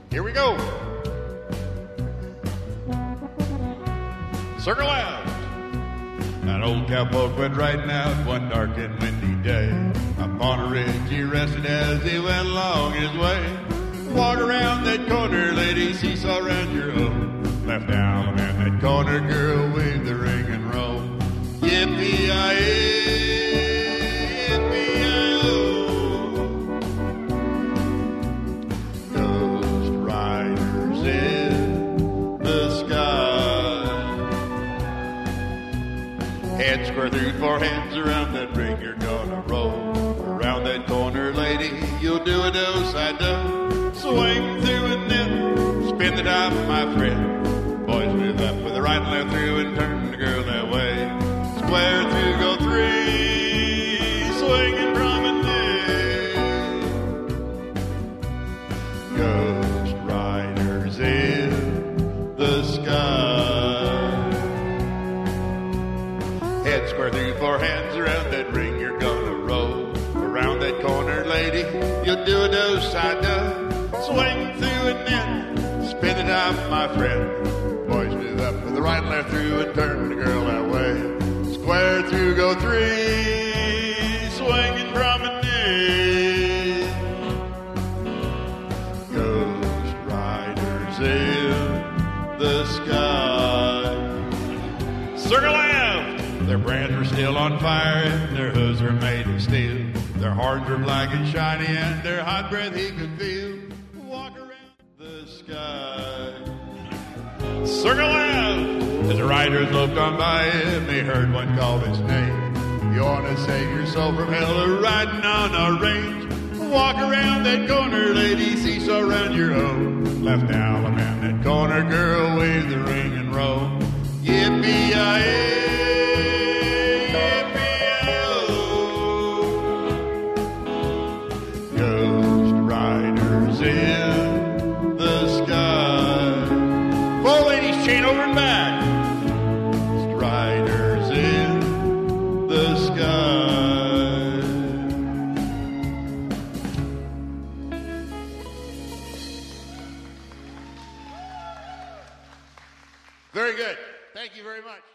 Here we go. Circle out. That old cowpoke went riding out one dark and windy day. Upon a ridge he rested as he went along his way. Walk around that corner, lady, seesaw around your home. Left down and that corner girl waved the ring and roll. Yippee-yi-yi, yippee-yi-oh. Ghost riders in the sky. Head square through, 4 hands around that ring you're gonna roll. Around that corner, lady, you'll do a do-side-do. Swing through and then spin the top, my friend. Boys move up with the right and left through and turn the girl that way. Square through, go 3, swinging promenade. Ghost riders in the sky. Head square through, 4 hands around that ring you're gonna roll. Around that corner, lady, you'll do a do-side-do. Swing through and then spin it out, my friend. Boys move up with the right and left through and turn the girl that way. Square through, go 3, swinging promenade. Ghost riders in the sky. Circle left. Their brands are still on fire and their hooves are made of steel. Their horns are black and shiny and their hot breath he could feel. Walk around the sky. Circle left. As the riders looked on by him, they heard one call his name. You want to save your soul from hell or riding on a range? Walk around that corner, lady, seesaw around your home. Left Alabama, that corner girl, wave the ring and roll. Yippee-yi-yi. In the sky. 4 ladies, chain over and back. Riders in the sky. Very good. Thank you very much.